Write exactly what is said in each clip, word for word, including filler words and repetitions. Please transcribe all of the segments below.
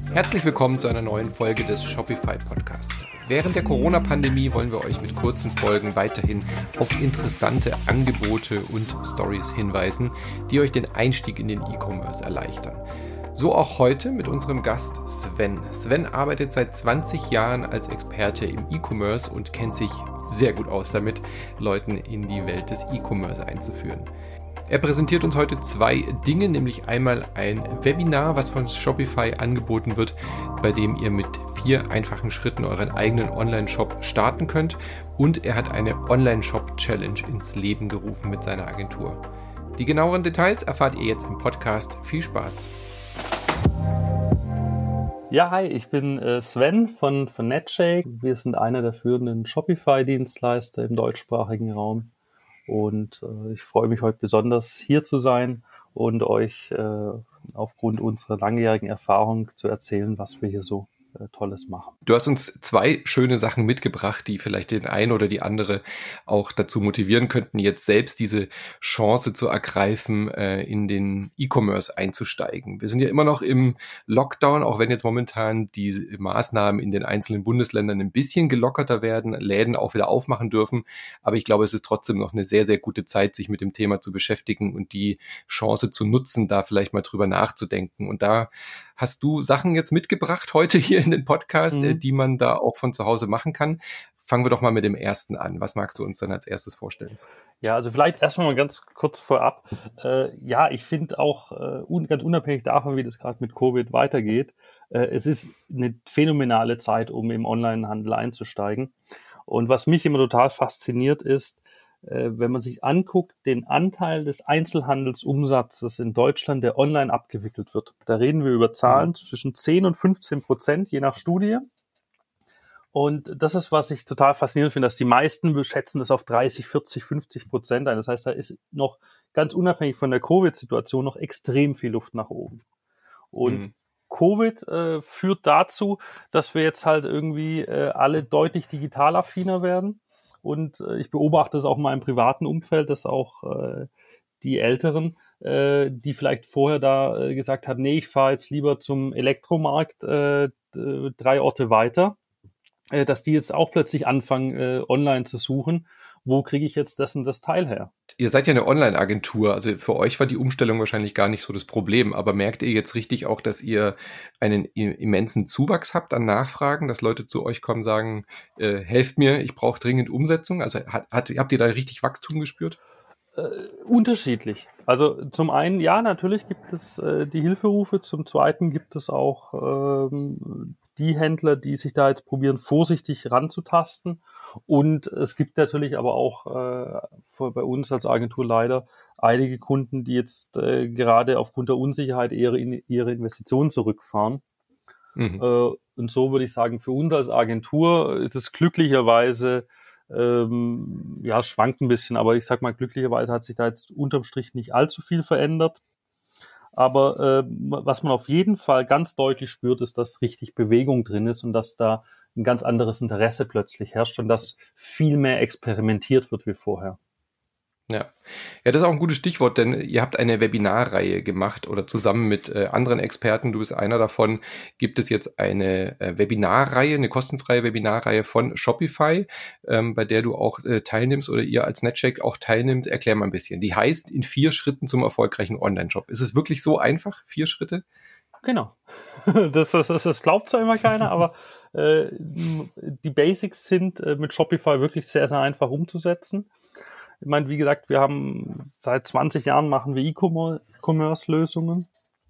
Herzlich willkommen zu einer neuen Folge des Shopify Podcasts. Während der Corona-Pandemie wollen wir euch mit kurzen Folgen weiterhin auf interessante Angebote und Stories hinweisen, die euch den Einstieg in den E-Commerce erleichtern. So auch heute mit unserem Gast Sven. Sven arbeitet seit zwanzig Jahren als Experte im E-Commerce und kennt sich sehr gut aus damit, Leuten in die Welt des E-Commerce einzuführen. Er präsentiert uns heute zwei Dinge, nämlich einmal ein Webinar, was von Shopify angeboten wird, bei dem ihr mit vier einfachen Schritten euren eigenen Online-Shop starten könnt, und er hat eine Online-Shop-Challenge ins Leben gerufen mit seiner Agentur. Die genaueren Details erfahrt ihr jetzt im Podcast. Viel Spaß! Ja, hi, ich bin äh, Sven von, von Netshake. Wir sind einer der führenden Shopify-Dienstleister im deutschsprachigen Raum. Und äh, ich freue mich heute besonders, hier zu sein und euch äh, aufgrund unserer langjährigen Erfahrung zu erzählen, was wir hier so äh, Tolles machen. Du hast uns zwei schöne Sachen mitgebracht, die vielleicht den einen oder die andere auch dazu motivieren könnten, jetzt selbst diese Chance zu ergreifen, äh, in den E-Commerce einzusteigen. Wir sind ja immer noch im Lockdown, auch wenn jetzt momentan die Maßnahmen in den einzelnen Bundesländern ein bisschen gelockerter werden, Läden auch wieder aufmachen dürfen. Aber ich glaube, es ist trotzdem noch eine sehr, sehr gute Zeit, sich mit dem Thema zu beschäftigen und die Chance zu nutzen, da vielleicht mal drüber nachzudenken. Und da hast du Sachen jetzt mitgebracht heute hier in den Podcast, mhm. die man da auch von zu Hause machen kann. Fangen wir doch mal mit dem ersten an. Was magst du uns dann als erstes vorstellen? Ja, also vielleicht erstmal mal ganz kurz vorab. Äh, ja, ich finde auch, äh, un- ganz unabhängig davon, wie das gerade mit Covid weitergeht, äh, es ist eine phänomenale Zeit, um im Onlinehandel einzusteigen. Und was mich immer total fasziniert ist, äh, wenn man sich anguckt, den Anteil des Einzelhandelsumsatzes in Deutschland, der online abgewickelt wird. Da reden wir über Zahlen zwischen zehn und fünfzehn Prozent, je nach Studie. Und das ist, was ich total faszinierend finde, dass die meisten schätzen das auf dreißig, vierzig, fünfzig Prozent ein. Das heißt, da ist noch ganz unabhängig von der Covid-Situation noch extrem viel Luft nach oben. Und mhm. Covid äh, führt dazu, dass wir jetzt halt irgendwie äh, alle deutlich digital affiner werden. Und äh, ich beobachte es auch in meinem privaten Umfeld, dass auch äh, die Älteren, äh, die vielleicht vorher da äh, gesagt haben, nee, ich fahre jetzt lieber zum Elektromarkt äh, d- drei Orte weiter, äh, dass die jetzt auch plötzlich anfangen, äh, online zu suchen. Wo kriege ich jetzt das und das Teil her? Ihr seid ja eine Online-Agentur, also für euch war die Umstellung wahrscheinlich gar nicht so das Problem, aber merkt ihr jetzt richtig auch, dass ihr einen immensen Zuwachs habt an Nachfragen, dass Leute zu euch kommen und sagen, äh, helft mir, ich brauche dringend Umsetzung? Also hat, hat, habt ihr da richtig Wachstum gespürt? Äh, unterschiedlich. Also zum einen, ja, natürlich gibt es äh, die Hilferufe, zum zweiten gibt es auch ähm, die Händler, die sich da jetzt probieren, vorsichtig ranzutasten. Und es gibt natürlich aber auch äh, bei uns als Agentur leider einige Kunden, die jetzt äh, gerade aufgrund der Unsicherheit ihre, ihre Investitionen zurückfahren. Mhm. Äh, und so würde ich sagen, für uns als Agentur ist es glücklicherweise, ähm, ja, es schwankt ein bisschen, aber ich sag mal, glücklicherweise hat sich da jetzt unterm Strich nicht allzu viel verändert. Aber äh, was man auf jeden Fall ganz deutlich spürt, ist, dass richtig Bewegung drin ist und dass da ein ganz anderes Interesse plötzlich herrscht und dass viel mehr experimentiert wird wie vorher. Ja. Ja, das ist auch ein gutes Stichwort, denn ihr habt eine Webinarreihe gemacht oder zusammen mit äh, anderen Experten, du bist einer davon, gibt es jetzt eine äh, Webinarreihe, eine kostenfreie Webinarreihe von Shopify, ähm, bei der du auch äh, teilnimmst oder ihr als Netshake auch teilnimmt. Erklär mal ein bisschen. Die heißt in vier Schritten zum erfolgreichen Online-Shop. Ist es wirklich so einfach? Vier Schritte? Genau. Das, das, das, das glaubt zwar immer keiner, aber äh, die Basics sind äh, mit Shopify wirklich sehr, sehr einfach umzusetzen. Ich meine, wie gesagt, wir haben seit zwanzig Jahren machen wir E-Commerce-Lösungen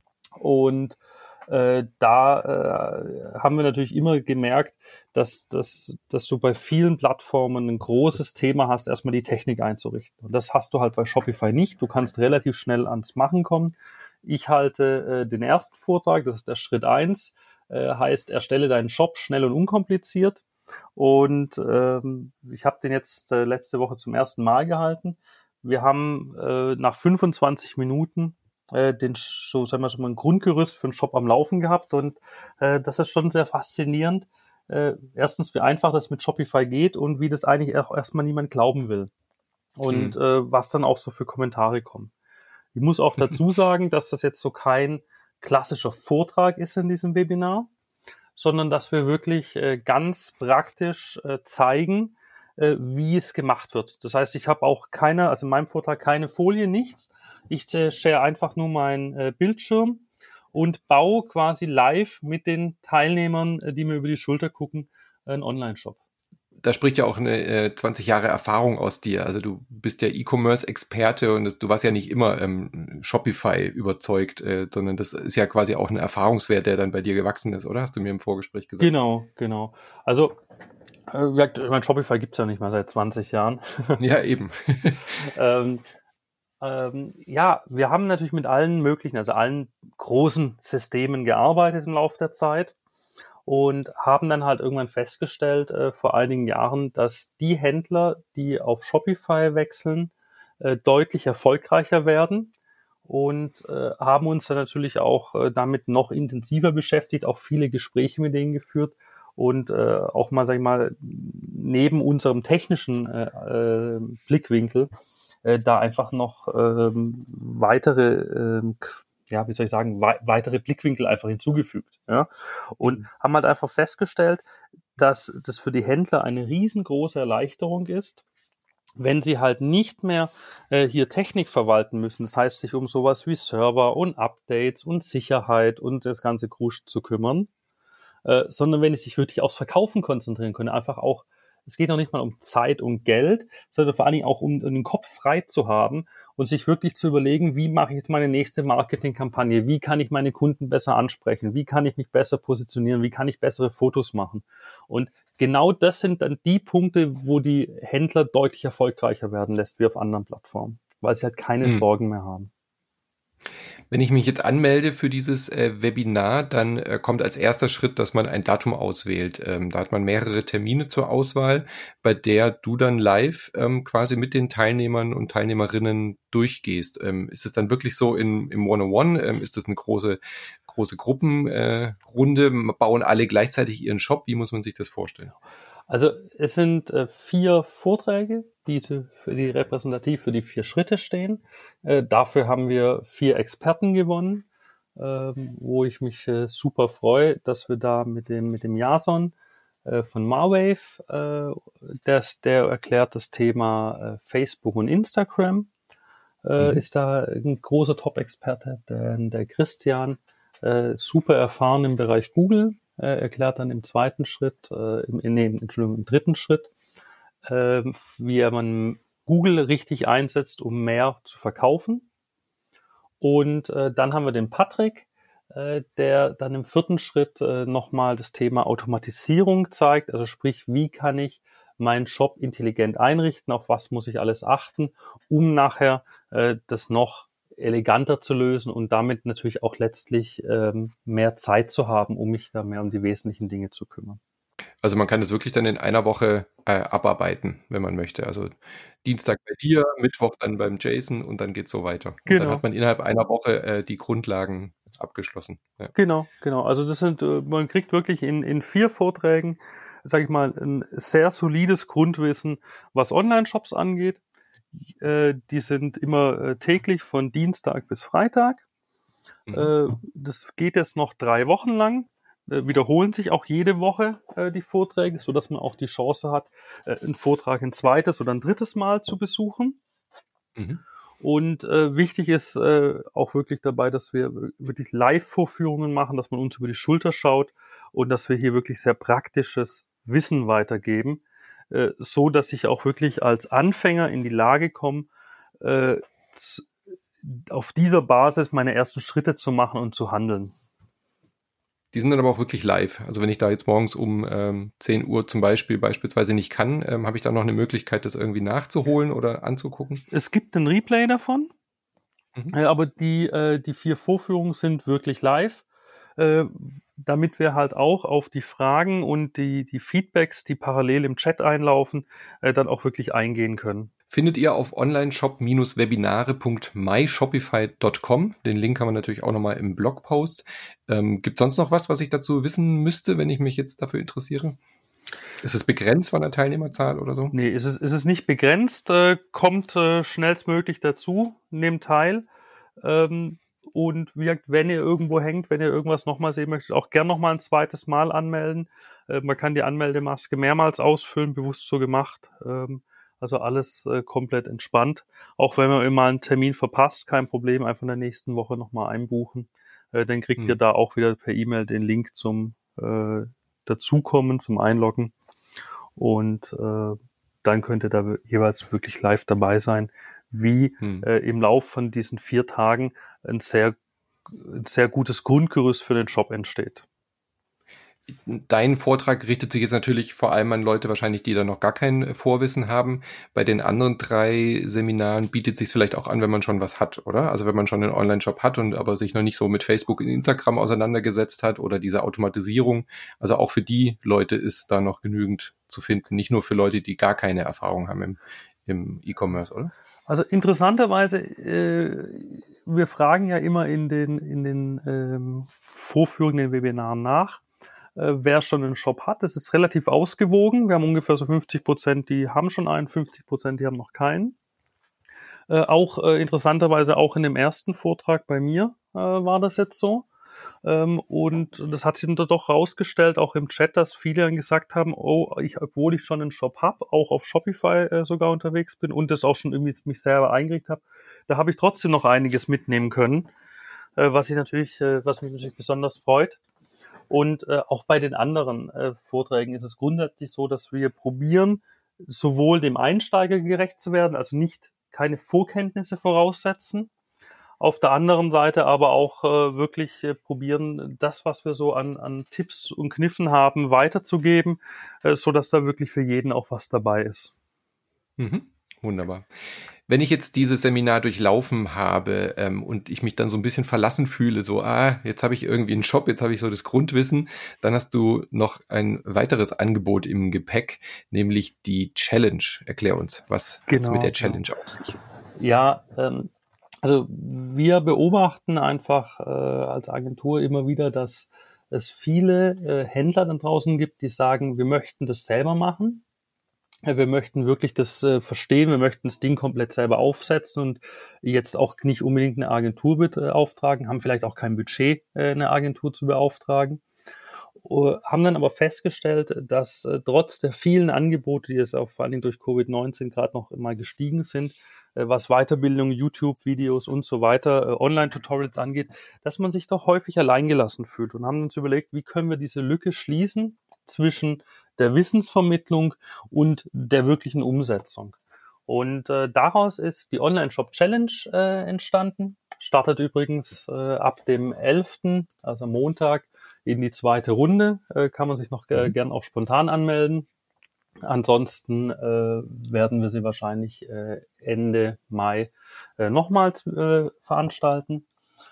und äh, da äh, haben wir natürlich immer gemerkt, dass, dass, dass du bei vielen Plattformen ein großes Thema hast, erstmal die Technik einzurichten. Und das hast du halt bei Shopify nicht. Du kannst relativ schnell ans Machen kommen. Ich halte äh, den ersten Vortrag, das ist der Schritt eins, äh, heißt, erstelle deinen Shop schnell und unkompliziert. Und ähm, ich habe den jetzt äh, letzte Woche zum ersten Mal gehalten. Wir haben äh, nach fünfundzwanzig Minuten äh, den, so sagen wir schon mal, ein Grundgerüst für den Shop am Laufen gehabt. Und äh, das ist schon sehr faszinierend. Äh, erstens, wie einfach das mit Shopify geht und wie das eigentlich auch erstmal niemand glauben will. Und hm. äh, was dann auch so für Kommentare kommen. Ich muss auch dazu sagen, dass das jetzt so kein klassischer Vortrag ist in diesem Webinar, sondern dass wir wirklich äh, ganz praktisch äh, zeigen, äh, wie es gemacht wird. Das heißt, ich habe auch keine, also in meinem Vortrag keine Folie, nichts. Ich äh, share einfach nur meinen äh, Bildschirm und baue quasi live mit den Teilnehmern, äh, die mir über die Schulter gucken, einen Online-Shop. Da spricht ja auch eine äh, zwanzig Jahre Erfahrung aus dir. Also du bist ja E-Commerce-Experte und das, du warst ja nicht immer ähm, Shopify überzeugt, äh, sondern das ist ja quasi auch ein Erfahrungswert, der dann bei dir gewachsen ist, oder? Hast du mir im Vorgespräch gesagt? Genau, genau. Also äh, ich meine, Shopify gibt's ja nicht mal seit zwanzig Jahren. Ja, eben. ähm, ähm, ja, wir haben natürlich mit allen möglichen, also allen großen Systemen gearbeitet im Laufe der Zeit. Und haben dann halt irgendwann festgestellt, äh, vor einigen Jahren, dass die Händler, die auf Shopify wechseln, äh, deutlich erfolgreicher werden und äh, haben uns dann natürlich auch äh, damit noch intensiver beschäftigt, auch viele Gespräche mit denen geführt und äh, auch mal, sag ich mal, neben unserem technischen äh, äh, Blickwinkel äh, da einfach noch äh, weitere äh, ja, wie soll ich sagen, wei- weitere Blickwinkel einfach hinzugefügt, ja, und mhm. haben halt einfach festgestellt, dass das für die Händler eine riesengroße Erleichterung ist, wenn sie halt nicht mehr äh, hier Technik verwalten müssen, das heißt, sich um sowas wie Server und Updates und Sicherheit und das ganze Krusch zu kümmern, äh, sondern wenn sie sich wirklich aufs Verkaufen konzentrieren können, einfach auch, es geht noch nicht mal um Zeit und Geld, sondern vor allen Dingen auch um, um den Kopf frei zu haben und sich wirklich zu überlegen, wie mache ich jetzt meine nächste Marketingkampagne, wie kann ich meine Kunden besser ansprechen, wie kann ich mich besser positionieren, wie kann ich bessere Fotos machen. Und genau das sind dann die Punkte, wo die Händler deutlich erfolgreicher werden lässt wie auf anderen Plattformen, weil sie halt keine hm. Sorgen mehr haben. Wenn ich mich jetzt anmelde für dieses äh, Webinar, dann äh, kommt als erster Schritt, dass man ein Datum auswählt. Ähm, da hat man mehrere Termine zur Auswahl, bei der du dann live ähm, quasi mit den Teilnehmern und Teilnehmerinnen durchgehst. Ähm, ist es dann wirklich so in, im one-on-one? Ähm, ist das eine große, große Gruppenrunde? Äh, bauen alle gleichzeitig ihren Shop? Wie muss man sich das vorstellen? Also es sind äh, vier Vorträge, die, für die repräsentativ für die vier Schritte stehen. Äh, dafür haben wir vier Experten gewonnen, äh, wo ich mich äh, super freue, dass wir da mit dem mit dem Jason äh, von Marwave, äh, das, der erklärt das Thema äh, Facebook und Instagram, äh, mhm. ist da ein großer Top-Experte. Der, der Christian, äh, super erfahren im Bereich Google, äh, erklärt dann im zweiten Schritt, äh, im, nee, Entschuldigung, im dritten Schritt, äh, wie man Google richtig einsetzt, um mehr zu verkaufen. Und äh, dann haben wir den Patrick, äh, der dann im vierten Schritt äh, nochmal das Thema Automatisierung zeigt. Also sprich, wie kann ich meinen Shop intelligent einrichten, auf was muss ich alles achten, um nachher äh, das noch eleganter zu lösen und damit natürlich auch letztlich ähm, mehr Zeit zu haben, um mich da mehr um die wesentlichen Dinge zu kümmern. Also man kann das wirklich dann in einer Woche äh, abarbeiten, wenn man möchte. Also Dienstag bei dir, Mittwoch dann beim Jason und dann geht's so weiter. Und genau. Dann hat man innerhalb einer Woche äh, die Grundlagen abgeschlossen. Ja. Genau, genau. Also das sind, man kriegt wirklich in, in vier Vorträgen, sage ich mal, ein sehr solides Grundwissen, was Online-Shops angeht. Äh, die sind immer äh, täglich von Dienstag bis Freitag. Mhm. Äh, das geht jetzt noch drei Wochen lang. Äh, wiederholen sich auch jede Woche äh, die Vorträge, so dass man auch die Chance hat, äh, einen Vortrag ein zweites oder ein drittes Mal zu besuchen. Mhm. Und äh, wichtig ist äh, auch wirklich dabei, dass wir wirklich Live-Vorführungen machen, dass man uns über die Schulter schaut und dass wir hier wirklich sehr praktisches Wissen weitergeben, äh, so dass ich auch wirklich als Anfänger in die Lage komme, äh, z- auf dieser Basis meine ersten Schritte zu machen und zu handeln. Die sind dann aber auch wirklich live. Also wenn ich da jetzt morgens um ähm, zehn Uhr zum Beispiel beispielsweise nicht kann, ähm, habe ich dann noch eine Möglichkeit, das irgendwie nachzuholen oder anzugucken? Es gibt ein Replay davon, mhm. äh, aber die, äh, die vier Vorführungen sind wirklich live, äh, damit wir halt auch auf die Fragen und die, die Feedbacks, die parallel im Chat einlaufen, äh, dann auch wirklich eingehen können. Findet ihr auf onlineshop-webinare punkt my shopify punkt com. Den Link haben wir natürlich auch nochmal im Blogpost. Ähm, gibt es sonst noch was, was ich dazu wissen müsste, wenn ich mich jetzt dafür interessiere? Ist es begrenzt von der Teilnehmerzahl oder so? Nee, ist es, ist es nicht begrenzt. Äh, kommt äh, schnellstmöglich dazu, nehmt teil. Ähm, Und wie gesagt, wenn ihr irgendwo hängt, wenn ihr irgendwas nochmal sehen möchtet, auch gern nochmal ein zweites Mal anmelden. Äh, man kann die Anmeldemaske mehrmals ausfüllen, bewusst so gemacht. Ähm, also alles äh, komplett entspannt. Auch wenn man immer einen Termin verpasst, kein Problem, einfach in der nächsten Woche nochmal einbuchen. Äh, dann kriegt hm. ihr da auch wieder per E-Mail den Link zum äh, Dazukommen, zum Einloggen. Und äh, dann könnt ihr da jeweils wirklich live dabei sein, wie hm. äh, im Lauf von diesen vier Tagen ein sehr, ein sehr gutes Grundgerüst für den Shop entsteht. Dein Vortrag richtet sich jetzt natürlich vor allem an Leute wahrscheinlich, die da noch gar kein Vorwissen haben. Bei den anderen drei Seminaren bietet sich vielleicht auch an, wenn man schon was hat, oder? Also wenn man schon einen Online-Shop hat und aber sich noch nicht so mit Facebook und Instagram auseinandergesetzt hat oder diese Automatisierung. Also auch für die Leute ist da noch genügend zu finden. Nicht nur für Leute, die gar keine Erfahrung haben im, im E-Commerce, oder? Also interessanterweise, äh, wir fragen ja immer in den, in den ähm, vorführenden Webinaren nach, wer schon einen Shop hat. Das ist relativ ausgewogen. Wir haben ungefähr so fünfzig Prozent, die haben schon einen, fünfzig Prozent, die haben noch keinen. Äh, auch äh, interessanterweise auch in dem ersten Vortrag bei mir äh, war das jetzt so. Ähm, und das hat sich dann doch rausgestellt, auch im Chat, dass viele dann gesagt haben, oh, ich, obwohl ich schon einen Shop habe, auch auf Shopify äh, sogar unterwegs bin und das auch schon irgendwie mich selber eingerichtet habe, da habe ich trotzdem noch einiges mitnehmen können, äh, was ich natürlich, äh, was mich natürlich besonders freut. Und äh, auch bei den anderen äh, Vorträgen ist es grundsätzlich so, dass wir probieren, sowohl dem Einsteiger gerecht zu werden, also nicht keine Vorkenntnisse voraussetzen, auf der anderen Seite aber auch äh, wirklich äh, probieren, das, was wir so an, an Tipps und Kniffen haben, weiterzugeben, äh, sodass da wirklich für jeden auch was dabei ist. Mhm. Wunderbar. Wenn ich jetzt dieses Seminar durchlaufen habe ähm, und ich mich dann so ein bisschen verlassen fühle, so, ah, jetzt habe ich irgendwie einen Shop, jetzt habe ich so das Grundwissen, dann hast du noch ein weiteres Angebot im Gepäck, nämlich die Challenge. Erklär uns, was genau, hat's mit der Challenge genau. auf sich? Ja, ähm, also wir beobachten einfach äh, als Agentur immer wieder, dass es viele äh, Händler da draußen gibt, die sagen, wir möchten das selber machen. Wir möchten wirklich das äh, verstehen, wir möchten das Ding komplett selber aufsetzen und jetzt auch nicht unbedingt eine Agentur beauftragen, haben vielleicht auch kein Budget, äh, eine Agentur zu beauftragen. Uh, haben dann aber festgestellt, dass äh, trotz der vielen Angebote, die jetzt auch vor allen Dingen durch Covid neunzehn gerade noch mal gestiegen sind, äh, was Weiterbildung, YouTube-Videos und so weiter, äh, Online-Tutorials angeht, dass man sich doch häufig alleingelassen fühlt und haben uns überlegt, wie können wir diese Lücke schließen zwischen der Wissensvermittlung und der wirklichen Umsetzung. Und äh, daraus ist die Online-Shop-Challenge äh, entstanden. Startet übrigens äh, ab dem elften, also Montag, in die zweite Runde. Äh, kann man sich noch äh, gern auch spontan anmelden. Ansonsten äh, werden wir sie wahrscheinlich äh, Ende Mai äh, nochmals äh, veranstalten.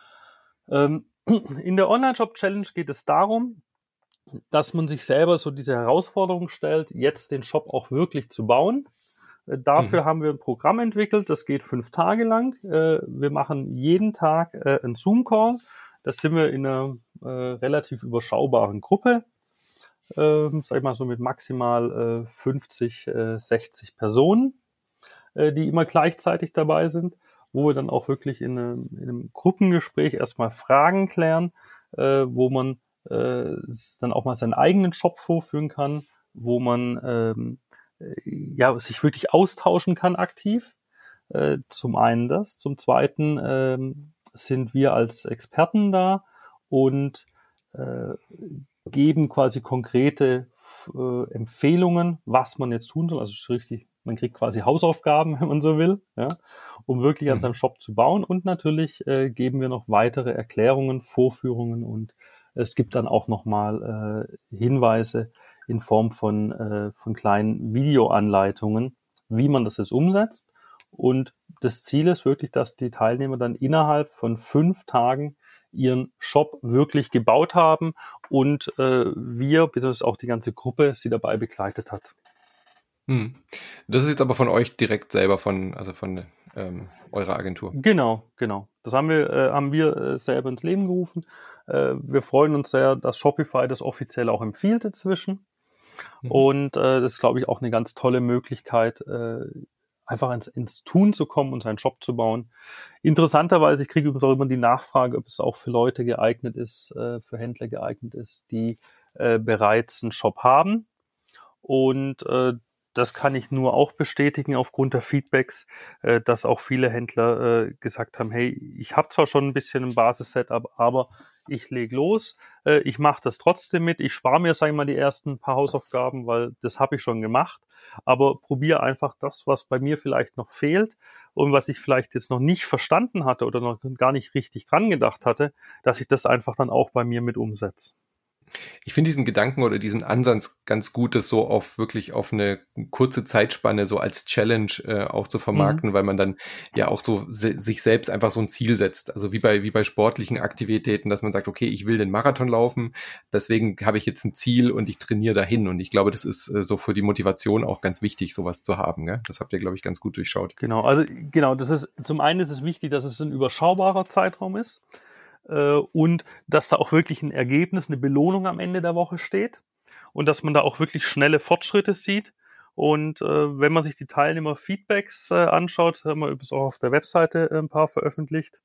Ähm, in der Online-Shop-Challenge geht es darum, dass man sich selber so diese Herausforderung stellt, jetzt den Shop auch wirklich zu bauen. Äh, dafür mhm. haben wir ein Programm entwickelt, das geht fünf Tage lang. Äh, wir machen jeden Tag äh, einen Zoom-Call. Da sind wir in einer äh, relativ überschaubaren Gruppe, äh, sag ich mal so mit maximal äh, fünfzig, äh, sechzig Personen, äh, die immer gleichzeitig dabei sind, wo wir dann auch wirklich in einem, in einem Gruppengespräch erstmal Fragen klären, äh, wo man äh, dann auch mal seinen eigenen Shop vorführen kann, wo man ähm, ja sich wirklich austauschen kann aktiv. Äh, zum einen das, zum zweiten ähm, sind wir als Experten da und äh, geben quasi konkrete äh, Empfehlungen, was man jetzt tun soll. Also richtig, man kriegt quasi Hausaufgaben, wenn man so will, ja, um wirklich an seinem Shop zu bauen. Und natürlich äh, geben wir noch weitere Erklärungen, Vorführungen und es gibt dann auch nochmal äh, Hinweise in Form von, äh, von kleinen Videoanleitungen, wie man das jetzt umsetzt. Und das Ziel ist wirklich, dass die Teilnehmer dann innerhalb von fünf Tagen ihren Shop wirklich gebaut haben und äh, wir, beziehungsweise auch die ganze Gruppe, sie dabei begleitet hat. Hm. Das ist jetzt aber von euch direkt selber, von also von ähm, eurer Agentur. Genau, genau. Das haben wir, äh, haben wir äh, selber ins Leben gerufen. Äh, wir freuen uns sehr, dass Shopify das offiziell auch empfiehlt inzwischen. Mhm. Und äh, das ist, glaube ich, auch eine ganz tolle Möglichkeit, äh, einfach ins, ins Tun zu kommen und seinen Shop zu bauen. Interessanterweise, ich kriege auch immer die Nachfrage, ob es auch für Leute geeignet ist, äh, für Händler geeignet ist, die äh, bereits einen Shop haben. Und äh, das kann ich nur auch bestätigen aufgrund der Feedbacks, äh, dass auch viele Händler äh, gesagt haben, hey, ich habe zwar schon ein bisschen ein Basis-Setup, aber ich lege los, äh, ich mache das trotzdem mit, ich spare mir, sage ich mal, die ersten paar Hausaufgaben, weil das habe ich schon gemacht, aber probiere einfach das, was bei mir vielleicht noch fehlt und was ich vielleicht jetzt noch nicht verstanden hatte oder noch gar nicht richtig dran gedacht hatte, dass ich das einfach dann auch bei mir mit umsetze. Ich finde diesen Gedanken oder diesen Ansatz ganz gut, das so auf wirklich auf eine kurze Zeitspanne so als Challenge äh, auch zu vermarkten, mhm. weil man dann ja auch so se- sich selbst einfach so ein Ziel setzt. Also wie bei wie bei sportlichen Aktivitäten, dass man sagt, okay, ich will den Marathon laufen, deswegen habe ich jetzt ein Ziel und ich trainiere dahin. Und ich glaube, das ist äh, so für die Motivation auch ganz wichtig, sowas zu haben. Gell? Das habt ihr, glaube ich, ganz gut durchschaut. Genau, also genau, das ist zum einen ist es wichtig, dass es ein überschaubarer Zeitraum ist. Und dass da auch wirklich ein Ergebnis, eine Belohnung am Ende der Woche steht und dass man da auch wirklich schnelle Fortschritte sieht. Und äh, wenn man sich die Teilnehmer-Feedbacks äh, anschaut, haben wir übrigens auch auf der Webseite ein paar veröffentlicht,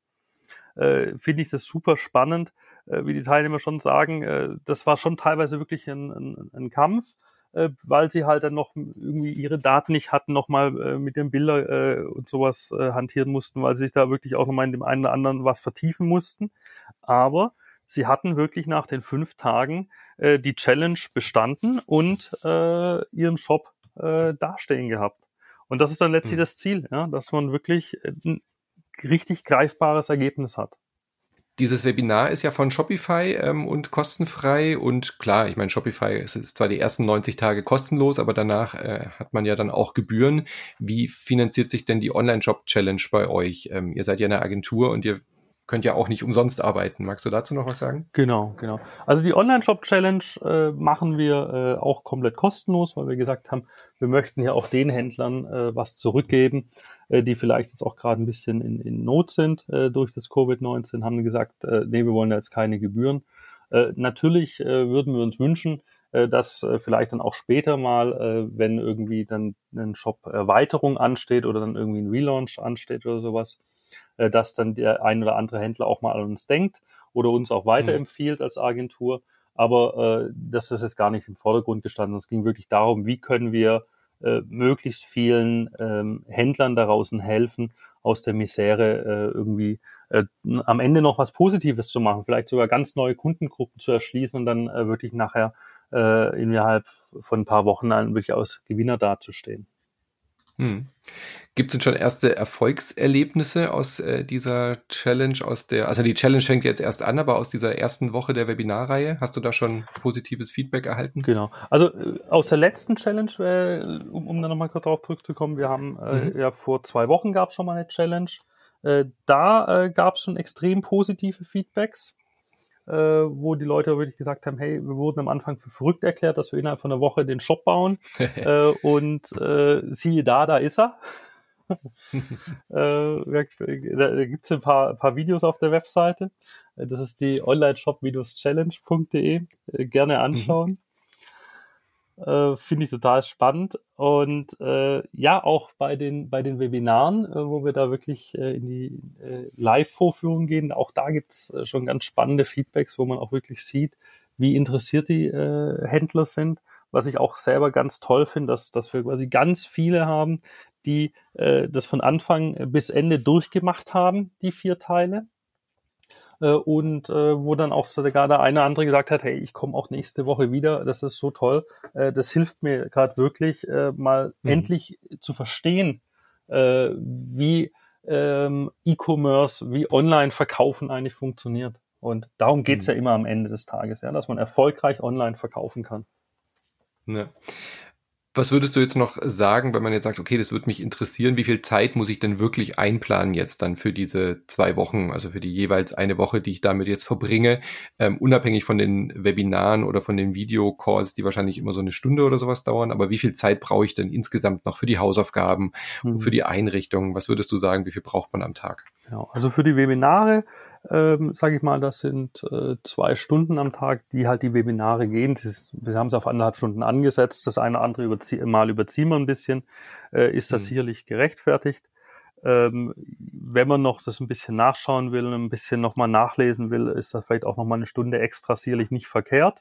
äh, finde ich das super spannend, äh, wie die Teilnehmer schon sagen, äh, das war schon teilweise wirklich ein, ein, ein Kampf, äh, weil sie halt dann noch irgendwie ihre Daten nicht hatten, nochmal äh, mit den Bildern äh, und sowas äh, hantieren mussten, weil sie sich da wirklich auch nochmal in dem einen oder anderen was vertiefen mussten. Aber sie hatten wirklich nach den fünf Tagen äh, die Challenge bestanden und äh, ihren Shop äh, dastehen gehabt. Und das ist dann letztlich mhm. das Ziel, ja, dass man wirklich ein richtig greifbares Ergebnis hat. Dieses Webinar ist ja von Shopify ähm, und kostenfrei und klar, ich meine, Shopify ist, ist zwar die ersten neunzig Tage kostenlos, aber danach äh, hat man ja dann auch Gebühren. Wie finanziert sich denn die Online-Shop-Challenge bei euch? Ähm, ihr seid ja eine Agentur und ihr könnt ja auch nicht umsonst arbeiten. Magst du dazu noch was sagen? Genau, genau. Also die Online-Shop-Challenge äh, machen wir äh, auch komplett kostenlos, weil wir gesagt haben, wir möchten ja auch den Händlern äh, was zurückgeben, äh, die vielleicht jetzt auch gerade ein bisschen in, in Not sind äh, durch das Covid neunzehn, haben wir gesagt, äh, nee, wir wollen da jetzt keine Gebühren. Äh, natürlich äh, würden wir uns wünschen, äh, dass äh, vielleicht dann auch später mal, äh, wenn irgendwie dann eine Shop-Erweiterung ansteht oder dann irgendwie ein Relaunch ansteht oder sowas, dass dann der ein oder andere Händler auch mal an uns denkt oder uns auch weiterempfiehlt als Agentur. Aber äh, das ist jetzt gar nicht im Vordergrund gestanden. Es ging wirklich darum, wie können wir äh, möglichst vielen ähm, Händlern da draußen helfen, aus der Misere äh, irgendwie äh, am Ende noch was Positives zu machen, vielleicht sogar ganz neue Kundengruppen zu erschließen und dann äh, wirklich nachher äh, innerhalb von ein paar Wochen dann wirklich als Gewinner dazustehen. Hm. Gibt es denn schon erste Erfolgserlebnisse aus äh, dieser Challenge, aus der, also die Challenge fängt jetzt erst an, aber aus dieser ersten Woche der Webinarreihe, hast du da schon positives Feedback erhalten? Genau. Also äh, aus der letzten Challenge, äh, um, um da nochmal kurz drauf zurückzukommen, wir haben äh, mhm. ja vor zwei Wochen gab es schon mal eine Challenge. Äh, da äh, gab es schon extrem positive Feedbacks, äh, wo die Leute wirklich gesagt haben, hey, wir wurden am Anfang für verrückt erklärt, dass wir innerhalb von einer Woche den Shop bauen äh, und äh, siehe da, da ist er. äh, da gibt es ein paar, ein paar Videos auf der Webseite. Das ist die onlineshop-challenge punkt de. Äh, gerne anschauen. Mhm. Äh, finde ich total spannend. Und äh, ja, auch bei den bei den Webinaren, äh, wo wir da wirklich äh, in die äh, Live-Vorführung gehen, auch da gibt's äh, schon ganz spannende Feedbacks, wo man auch wirklich sieht, wie interessiert die äh, Händler sind. Was ich auch selber ganz toll finde, dass, dass wir quasi ganz viele haben, die äh, das von Anfang bis Ende durchgemacht haben, die vier Teile. Und äh, wo dann auch sogar der eine oder andere gesagt hat, hey, ich komme auch nächste Woche wieder, das ist so toll. Äh, das hilft mir gerade wirklich, äh, mal mhm. endlich zu verstehen, äh, wie ähm, E-Commerce, wie Online-Verkaufen eigentlich funktioniert. Und darum geht's mhm. ja immer am Ende des Tages, ja, dass man erfolgreich online verkaufen kann. Ja. Was würdest du jetzt noch sagen, wenn man jetzt sagt, okay, das würde mich interessieren, wie viel Zeit muss ich denn wirklich einplanen jetzt dann für diese zwei Wochen, also für die jeweils eine Woche, die ich damit jetzt verbringe, ähm, unabhängig von den Webinaren oder von den Videocalls, die wahrscheinlich immer so eine Stunde oder sowas dauern, aber wie viel Zeit brauche ich denn insgesamt noch für die Hausaufgaben mhm. und für die Einrichtung? Was würdest du sagen, wie viel braucht man am Tag? Genau. Also für die Webinare ähm, sage ich mal, das sind äh, zwei Stunden am Tag, die halt die Webinare gehen. Das, wir haben es auf anderthalb Stunden angesetzt. Das eine oder andere überzie- Mal überziehen wir ein bisschen. Äh, ist das mhm. sicherlich gerechtfertigt. Ähm, wenn man noch das ein bisschen nachschauen will und ein bisschen nochmal nachlesen will, ist das vielleicht auch nochmal eine Stunde extra sicherlich nicht verkehrt.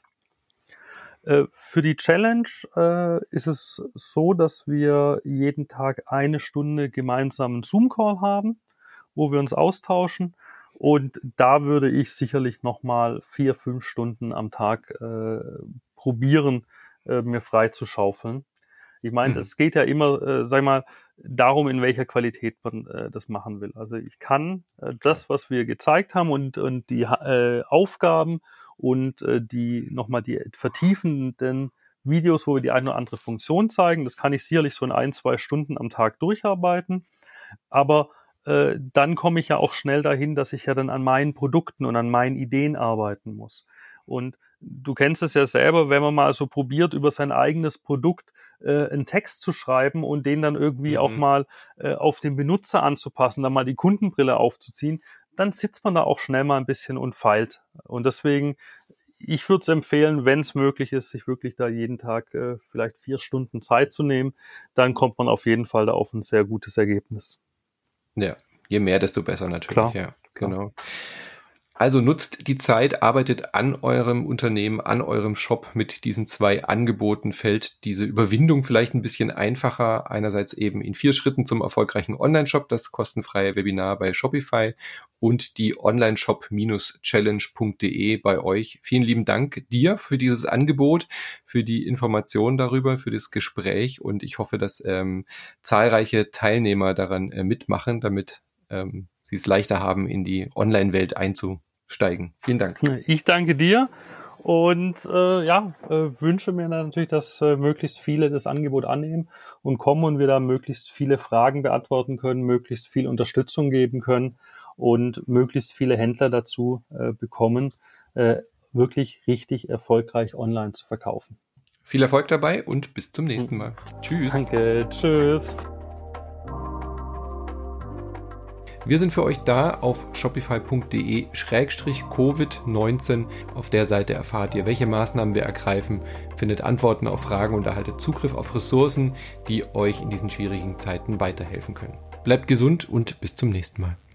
Äh, für die Challenge äh, ist es so, dass wir jeden Tag eine Stunde gemeinsamen Zoom-Call haben, wo wir uns austauschen. Und da würde ich sicherlich nochmal vier, fünf Stunden am Tag äh, probieren, äh, mir frei zu schaufeln. Ich meine, mhm. es geht ja immer, äh, sag ich mal, darum, in welcher Qualität man äh, das machen will. Also ich kann äh, das, was wir gezeigt haben und, und die äh, Aufgaben und äh, die nochmal die vertiefenden Videos, wo wir die eine oder andere Funktion zeigen, das kann ich sicherlich so in ein, zwei Stunden am Tag durcharbeiten. Aber äh, dann komme ich ja auch schnell dahin, dass ich ja dann an meinen Produkten und an meinen Ideen arbeiten muss. Und du kennst es ja selber, wenn man mal so probiert, über sein eigenes Produkt äh, einen Text zu schreiben und den dann irgendwie mhm. auch mal äh, auf den Benutzer anzupassen, dann mal die Kundenbrille aufzuziehen, dann sitzt man da auch schnell mal ein bisschen und feilt. Und deswegen, ich würde es empfehlen, wenn es möglich ist, sich wirklich da jeden Tag äh, vielleicht vier Stunden Zeit zu nehmen, dann kommt man auf jeden Fall da auf ein sehr gutes Ergebnis. Ja, je mehr, desto besser natürlich. Klar, ja, genau. Klar. Also nutzt die Zeit, arbeitet an eurem Unternehmen, an eurem Shop mit diesen zwei Angeboten, fällt diese Überwindung vielleicht ein bisschen einfacher. Einerseits eben in vier Schritten zum erfolgreichen Online-Shop, das kostenfreie Webinar bei Shopify und die onlineshop-challenge punkt de bei euch. Vielen lieben Dank dir für dieses Angebot, für die Informationen darüber, für das Gespräch und ich hoffe, dass ähm, zahlreiche Teilnehmer daran äh, mitmachen, damit ähm, sie es leichter haben, in die Online-Welt einzusteigen. Vielen Dank. Ich danke dir und äh, ja, äh, wünsche mir natürlich, dass äh, möglichst viele das Angebot annehmen und kommen und wir da möglichst viele Fragen beantworten können, möglichst viel Unterstützung geben können und möglichst viele Händler dazu äh, bekommen, äh, wirklich richtig erfolgreich online zu verkaufen. Viel Erfolg dabei und bis zum nächsten Mal. Tschüss. Danke, tschüss. Wir sind für euch da auf shopify punkt de schrägstrich Covid neunzehn. Auf der Seite erfahrt ihr, welche Maßnahmen wir ergreifen, findet Antworten auf Fragen und erhaltet Zugriff auf Ressourcen, die euch in diesen schwierigen Zeiten weiterhelfen können. Bleibt gesund und bis zum nächsten Mal.